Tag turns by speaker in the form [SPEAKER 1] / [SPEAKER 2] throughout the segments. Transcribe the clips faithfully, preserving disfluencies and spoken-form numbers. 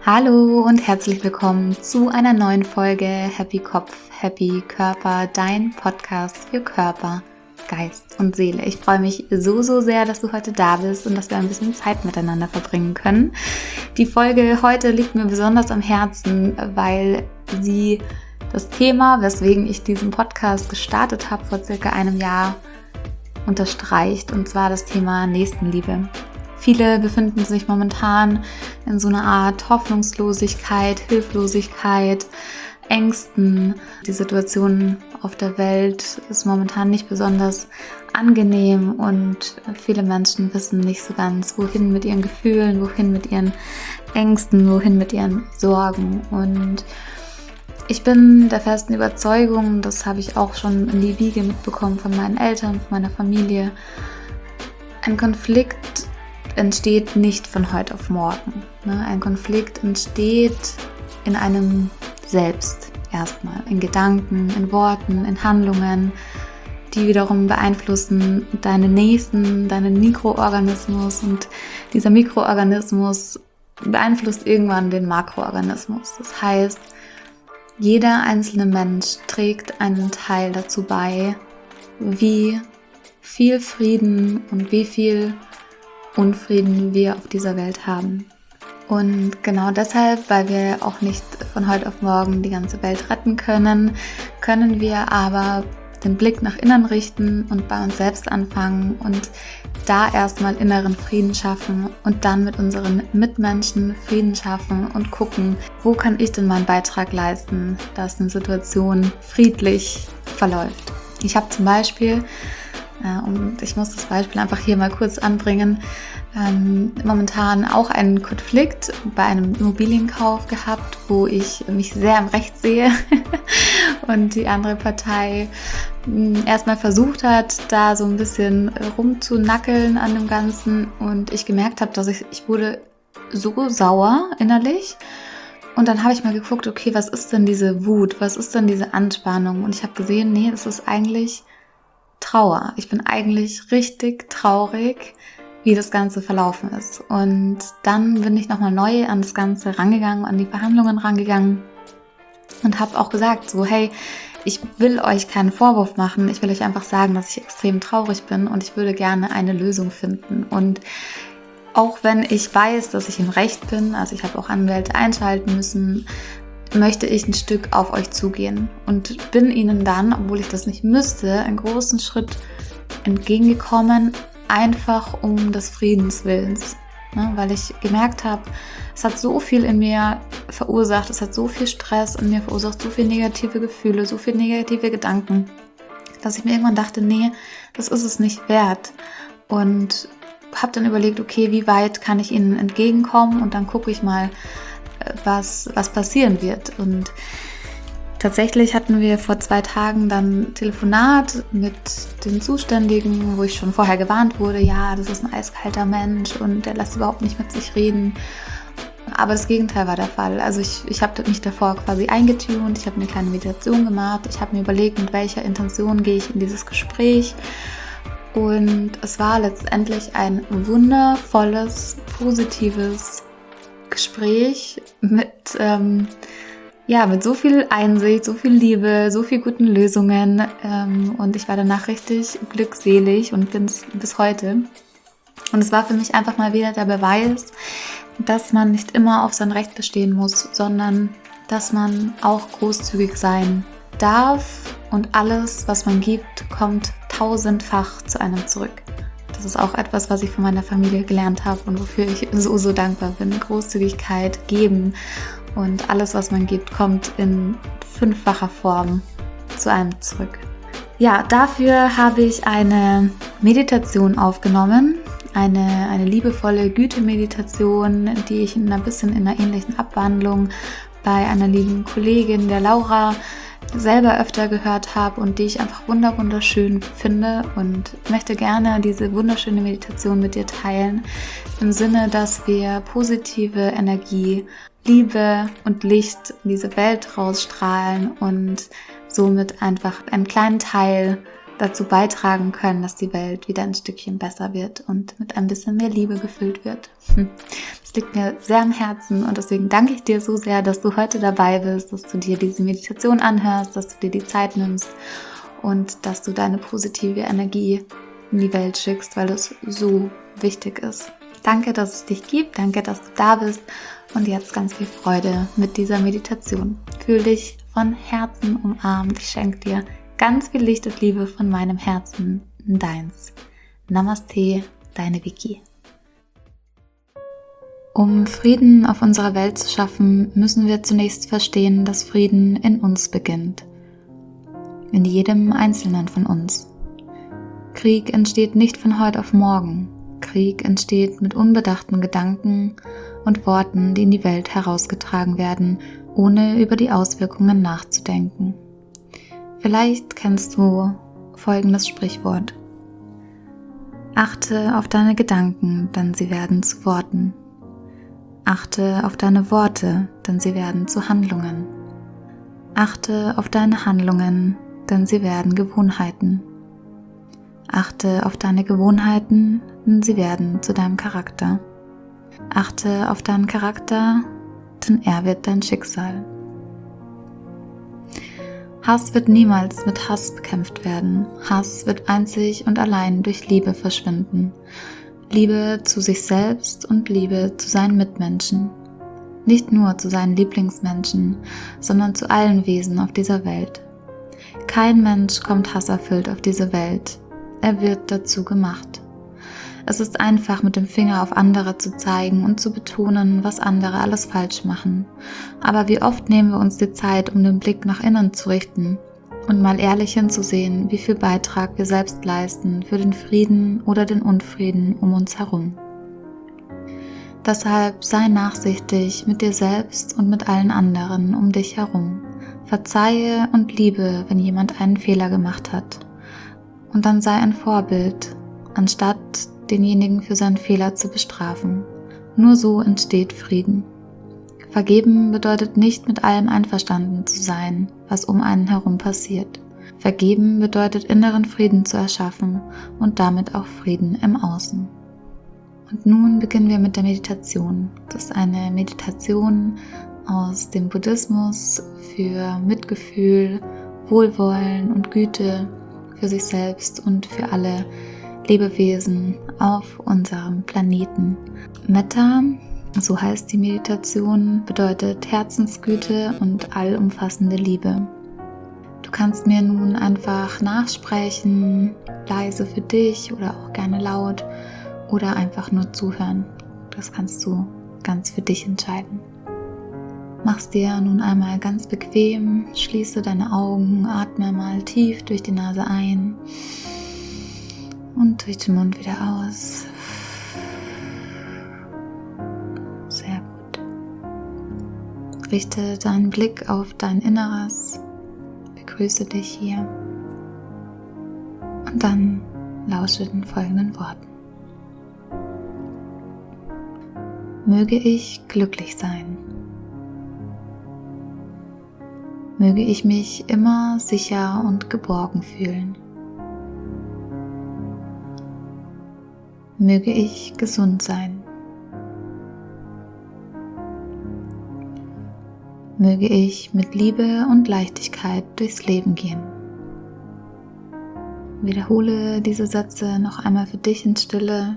[SPEAKER 1] Hallo und herzlich willkommen zu einer neuen Folge Happy Kopf, Happy Körper, dein Podcast für Körper, Geist und Seele. Ich freue mich so, so sehr, dass du heute da bist und dass wir ein bisschen Zeit miteinander verbringen können. Die Folge heute liegt mir besonders am Herzen, weil sie das Thema, weswegen ich diesen Podcast gestartet habe vor circa einem Jahr, unterstreicht, und zwar das Thema Nächstenliebe. Viele befinden sich momentan in so einer Art Hoffnungslosigkeit, Hilflosigkeit, Ängsten. Die Situation auf der Welt ist momentan nicht besonders angenehm und viele Menschen wissen nicht so ganz, wohin mit ihren Gefühlen, wohin mit ihren Ängsten, wohin mit ihren Sorgen. Und ich bin der festen Überzeugung, das habe ich auch schon in die Wiege mitbekommen von meinen Eltern, von meiner Familie, ein Konflikt entsteht nicht von heute auf morgen. Ein Konflikt entsteht in einem selbst erstmal, in Gedanken, in Worten, in Handlungen, die wiederum beeinflussen deinen Nächsten, deinen Mikroorganismus, und dieser Mikroorganismus beeinflusst irgendwann den Makroorganismus. Das heißt, jeder einzelne Mensch trägt einen Teil dazu bei, wie viel Frieden und wie viel Unfrieden wir auf dieser Welt haben. Und genau deshalb, weil wir auch nicht von heute auf morgen die ganze Welt retten können, können wir aber den Blick nach innen richten und bei uns selbst anfangen und da erstmal inneren Frieden schaffen und dann mit unseren Mitmenschen Frieden schaffen und gucken, wo kann ich denn meinen Beitrag leisten, dass eine Situation friedlich verläuft. Ich habe zum Beispiel, und ich muss das Beispiel einfach hier mal kurz anbringen, ähm, momentan auch einen Konflikt bei einem Immobilienkauf gehabt, wo ich mich sehr im Recht sehe und die andere Partei mh, erstmal versucht hat, da so ein bisschen rumzunackeln an dem Ganzen, und ich gemerkt habe, dass ich, ich wurde so sauer innerlich. Und dann habe ich mal geguckt, okay, was ist denn diese Wut, was ist denn diese Anspannung? Und ich habe gesehen, nee, das ist eigentlich Trauer. Ich bin eigentlich richtig traurig, wie das Ganze verlaufen ist. Und dann bin ich nochmal neu an das Ganze rangegangen, an die Verhandlungen rangegangen und habe auch gesagt, so hey, ich will euch keinen Vorwurf machen, ich will euch einfach sagen, dass ich extrem traurig bin und ich würde gerne eine Lösung finden. Und auch wenn ich weiß, dass ich im Recht bin, also ich habe auch Anwälte einschalten müssen, möchte ich ein Stück auf euch zugehen und bin ihnen dann, obwohl ich das nicht müsste, einen großen Schritt entgegengekommen, einfach um des Friedens Willens. Ne? Weil ich gemerkt habe, es hat so viel in mir verursacht, es hat so viel Stress in mir verursacht, so viele negative Gefühle, so viele negative Gedanken, dass ich mir irgendwann dachte, nee, das ist es nicht wert. Und habe dann überlegt, okay, wie weit kann ich ihnen entgegenkommen, und dann gucke ich mal, was, was passieren wird. Und tatsächlich hatten wir vor zwei Tagen dann Telefonat mit den Zuständigen, wo ich schon vorher gewarnt wurde, ja, das ist ein eiskalter Mensch und der lässt überhaupt nicht mit sich reden. Aber das Gegenteil war der Fall. Also ich, ich habe mich davor quasi eingetunt, ich habe eine kleine Meditation gemacht, ich habe mir überlegt, mit welcher Intention gehe ich in dieses Gespräch. Und es war letztendlich ein wundervolles, positives Gespräch mit, ähm, ja, mit so viel Einsicht, so viel Liebe, so viel guten Lösungen, ähm, und ich war danach richtig glückselig und bin es bis heute. Und es war für mich einfach mal wieder der Beweis, dass man nicht immer auf sein Recht bestehen muss, sondern dass man auch großzügig sein darf, und alles, was man gibt, kommt tausendfach zu einem zurück. Das ist auch etwas, was ich von meiner Familie gelernt habe und wofür ich so, so dankbar bin. Großzügigkeit, geben, und alles, was man gibt, kommt in fünffacher Form zu einem zurück. Ja, dafür habe ich eine Meditation aufgenommen, eine, eine liebevolle Güte-Meditation, die ich in ein bisschen in einer ähnlichen Abwandlung bei einer lieben Kollegin, der Laura, selber öfter gehört habe und die ich einfach wunder wunderschön finde, und möchte gerne diese wunderschöne Meditation mit dir teilen, im Sinne, dass wir positive Energie, Liebe und Licht in diese Welt rausstrahlen und somit einfach einen kleinen Teil dazu beitragen können, dass die Welt wieder ein Stückchen besser wird und mit ein bisschen mehr Liebe gefüllt wird. Das Es liegt mir sehr am Herzen und deswegen danke ich dir so sehr, dass du heute dabei bist, dass du dir diese Meditation anhörst, dass du dir die Zeit nimmst und dass du deine positive Energie in die Welt schickst, weil es so wichtig ist. Danke, dass es dich gibt, danke, dass du da bist und jetzt ganz viel Freude mit dieser Meditation. Fühl dich von Herzen umarmt. Ich schenke dir ganz viel Licht und Liebe von meinem Herzen in deins. Namaste, deine Vicky. Um Frieden auf unserer Welt zu schaffen, müssen wir zunächst verstehen, dass Frieden in uns beginnt. In jedem Einzelnen von uns. Krieg entsteht nicht von heute auf morgen. Krieg entsteht mit unbedachten Gedanken und Worten, die in die Welt herausgetragen werden, ohne über die Auswirkungen nachzudenken. Vielleicht kennst du folgendes Sprichwort. Achte auf deine Gedanken, denn sie werden zu Worten. Achte auf deine Worte, denn sie werden zu Handlungen. Achte auf deine Handlungen, denn sie werden Gewohnheiten. Achte auf deine Gewohnheiten, denn sie werden zu deinem Charakter. Achte auf deinen Charakter, denn er wird dein Schicksal. Hass wird niemals mit Hass bekämpft werden. Hass wird einzig und allein durch Liebe verschwinden. Liebe zu sich selbst und Liebe zu seinen Mitmenschen. Nicht nur zu seinen Lieblingsmenschen, sondern zu allen Wesen auf dieser Welt. Kein Mensch kommt hasserfüllt auf diese Welt. Er wird dazu gemacht. Es ist einfach, mit dem Finger auf andere zu zeigen und zu betonen, was andere alles falsch machen. Aber wie oft nehmen wir uns die Zeit, um den Blick nach innen zu richten und mal ehrlich hinzusehen, wie viel Beitrag wir selbst leisten für den Frieden oder den Unfrieden um uns herum. Deshalb sei nachsichtig mit dir selbst und mit allen anderen um dich herum. Verzeihe und liebe, wenn jemand einen Fehler gemacht hat. Und dann sei ein Vorbild, anstatt denjenigen für seinen Fehler zu bestrafen. Nur so entsteht Frieden. Vergeben bedeutet nicht, mit allem einverstanden zu sein, was um einen herum passiert. Vergeben bedeutet, inneren Frieden zu erschaffen und damit auch Frieden im Außen. Und nun beginnen wir mit der Meditation. Das ist eine Meditation aus dem Buddhismus für Mitgefühl, Wohlwollen und Güte für sich selbst und für alle Lebewesen auf unserem Planeten. Metta, so heißt die Meditation, bedeutet Herzensgüte und allumfassende Liebe. Du kannst mir nun einfach nachsprechen, leise für dich oder auch gerne laut oder einfach nur zuhören. Das kannst du ganz für dich entscheiden. Mach's dir nun einmal ganz bequem, schließe deine Augen, atme mal tief durch die Nase ein und durch den Mund wieder aus. Sehr gut. Richte deinen Blick auf dein Inneres, begrüße dich hier und dann lausche den folgenden Worten. Möge ich glücklich sein. Möge ich mich immer sicher und geborgen fühlen. Möge ich gesund sein. Möge ich mit Liebe und Leichtigkeit durchs Leben gehen. Wiederhole diese Sätze noch einmal für dich in Stille.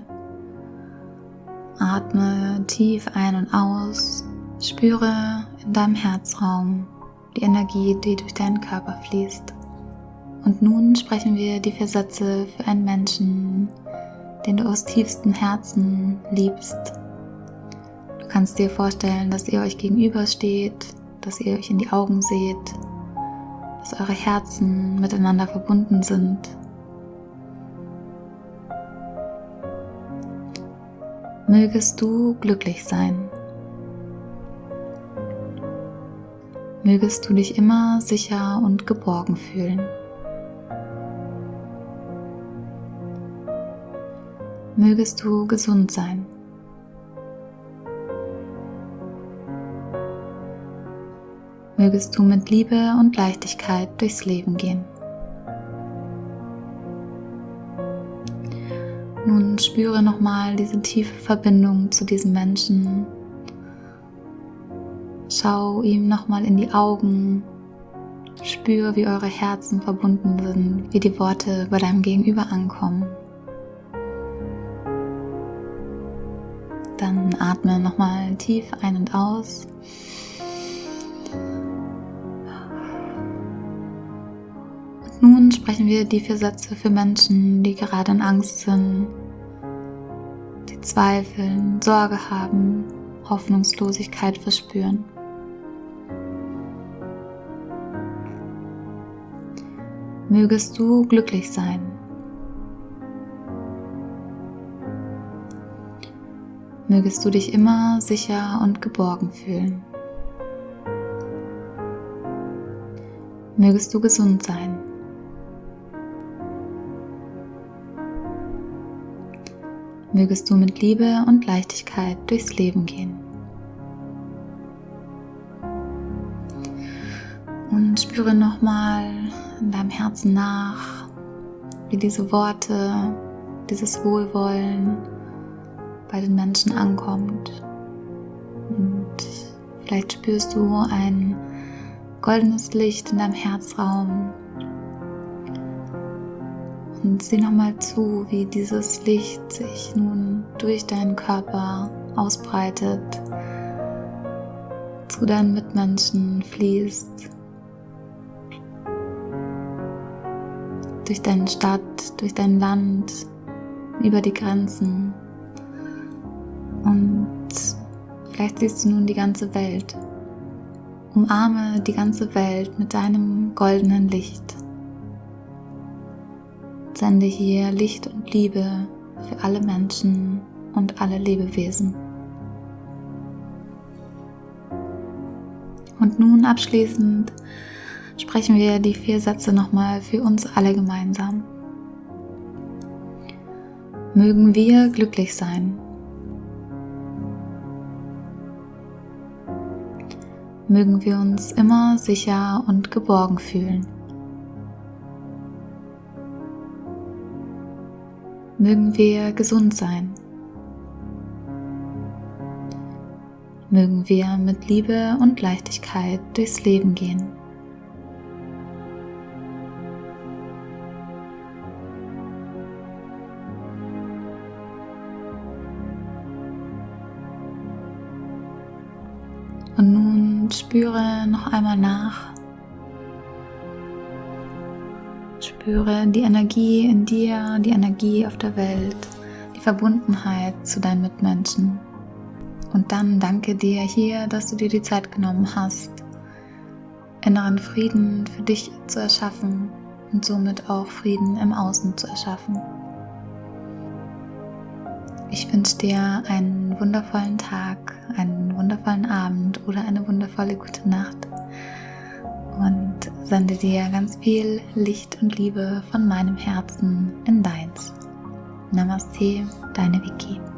[SPEAKER 1] Atme tief ein und aus. Spüre in deinem Herzraum die Energie, die durch deinen Körper fließt. Und nun sprechen wir die vier Sätze für einen Menschen, den du aus tiefstem Herzen liebst. Du kannst dir vorstellen, dass ihr euch gegenübersteht, dass ihr euch in die Augen seht, dass eure Herzen miteinander verbunden sind. Mögest du glücklich sein. Mögest du dich immer sicher und geborgen fühlen. Mögest du gesund sein. Mögest du mit Liebe und Leichtigkeit durchs Leben gehen. Nun spüre nochmal diese tiefe Verbindung zu diesem Menschen. Schau ihm nochmal in die Augen. Spür, wie eure Herzen verbunden sind, wie die Worte bei deinem Gegenüber ankommen. Dann atme nochmal tief ein und aus. Und nun sprechen wir die vier Sätze für Menschen, die gerade in Angst sind, die zweifeln, Sorge haben, Hoffnungslosigkeit verspüren. Mögest du glücklich sein. Mögest du dich immer sicher und geborgen fühlen. Mögest du gesund sein. Mögest du mit Liebe und Leichtigkeit durchs Leben gehen. Und spüre nochmal in deinem Herzen nach, wie diese Worte, dieses Wohlwollen bei den Menschen ankommt. Und vielleicht spürst du ein goldenes Licht in deinem Herzraum. Und sieh nochmal zu, wie dieses Licht sich nun durch deinen Körper ausbreitet, zu deinen Mitmenschen fließt, durch deine Stadt, durch dein Land, über die Grenzen. Und vielleicht siehst du nun die ganze Welt. Umarme die ganze Welt mit deinem goldenen Licht. Sende hier Licht und Liebe für alle Menschen und alle Lebewesen. Und nun abschließend sprechen wir die vier Sätze nochmal für uns alle gemeinsam. Mögen wir glücklich sein. Mögen wir uns immer sicher und geborgen fühlen. Mögen wir gesund sein. Mögen wir mit Liebe und Leichtigkeit durchs Leben gehen. Und nun spüre noch einmal nach. Spüre die Energie in dir, die Energie auf der Welt, die Verbundenheit zu deinen Mitmenschen. Und dann danke dir hier, dass du dir die Zeit genommen hast, inneren Frieden für dich zu erschaffen und somit auch Frieden im Außen zu erschaffen. Ich wünsche dir einen wundervollen Tag, einen wundervollen Abend oder eine wundervolle gute Nacht und sende dir ganz viel Licht und Liebe von meinem Herzen in deins. Namaste, deine Vicky.